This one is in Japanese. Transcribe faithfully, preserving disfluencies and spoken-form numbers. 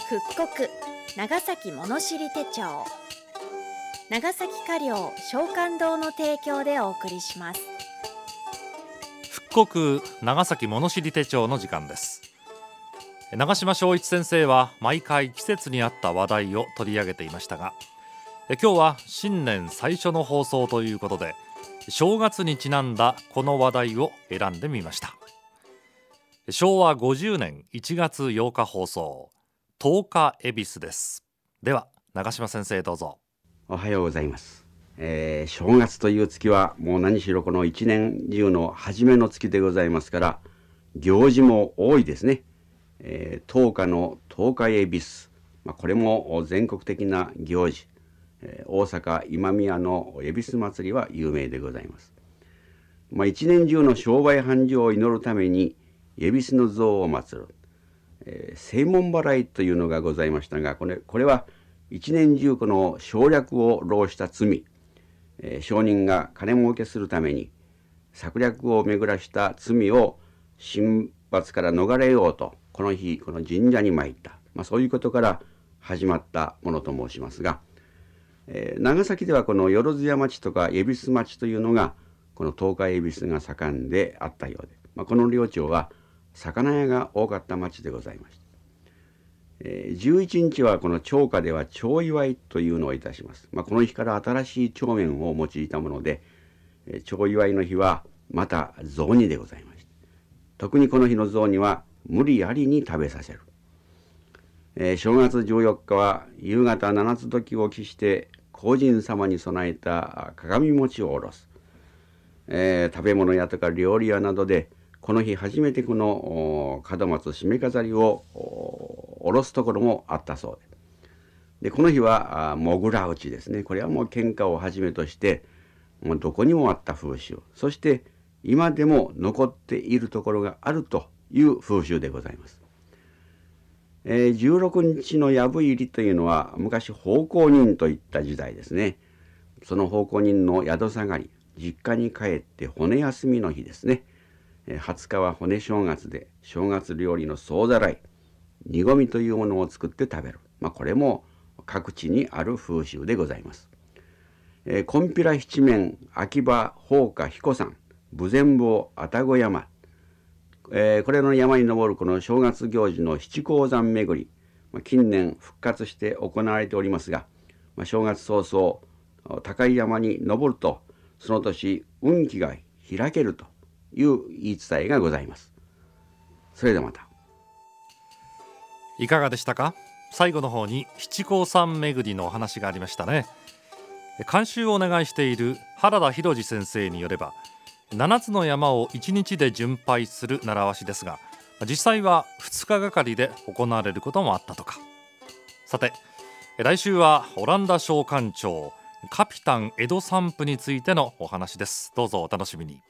復刻長崎物知り手帳、長崎華領商館堂の提供でお送りします。 復刻長崎物知り手帳の時間です。長島昭一先生は毎回季節に合った話題を取り上げていましたが、今日は新年最初の放送ということで、正月にちなんだこの話題を選んでみました。しょうわごじゅうねんいちがつようか放送、とおか恵比寿です。では長島先生どうぞ。 おはようございます。えー、正月という月はもう何しろこの一年中の初めの月でございますから、行事も多いですね。えー、とおかのとおか恵比寿、まあ、これも全国的な行事、えー、大阪今宮の恵比寿祭りは有名でございます。まあ、一年中の商売繁盛を祈るために恵比寿の像を祀る、えー、正門払いというのがございましたが、これ、これは一年中この省略を浪した罪、えー、商人が金儲けするために策略を巡らした罪を神罰から逃れようと、この日この神社に参った、まあ、そういうことから始まったものと申しますが、えー、長崎ではこのよろずや町とか恵比寿町というのがこのとおか恵比寿が盛んであったようで、まあ、この両町は魚屋が多かった町でございました。えー、じゅういちにちはこの町家では町祝いというのをいたします。まあ、この日から新しい帳面を用いたもので、えー、町祝いの日はまた雑煮でございました。特にこの日の雑煮は無理ありに食べさせる。えー、正月じゅうよっかは夕方七つ時を期して皇神様に備えた鏡餅を下ろす。えー、食べ物屋とか料理屋などでこの日初めてこの門松締め飾りを下ろすところもあったそうで、でこの日はもぐら打ちですね。これはもう喧嘩をはじめとしてもうどこにもあった風習、そして今でも残っているところがあるという風習でございます。えー、じゅうろくにちの藪入りというのは昔奉公人といった時代ですね。その奉公人の宿下がり、実家に帰って骨休みの日ですね。はつかは骨正月で、正月料理の総ざらい、煮込みというものを作って食べる。まあ、これも各地にある風習でございます。えー、こんぴら七面、秋葉、宝華、彦山、豊前坊、愛宕山、えー、これの山に登るこの正月行事の七甲山巡り、まあ、近年復活して行われておりますが、まあ、正月早々高い山に登るとその年運気が開けるという言い伝えがございます。それではまた。 いかがでしたか。最後の方に七甲山巡りのお話がありましたね。監修をお願いしている原田博二先生によれば、ななつの山をいちにちで巡拝する習わしですが、実際はふつかがかりで行われることもあったとか。さて来週はオランダ商館長カピタン江戸散布についてのお話です。どうぞお楽しみに。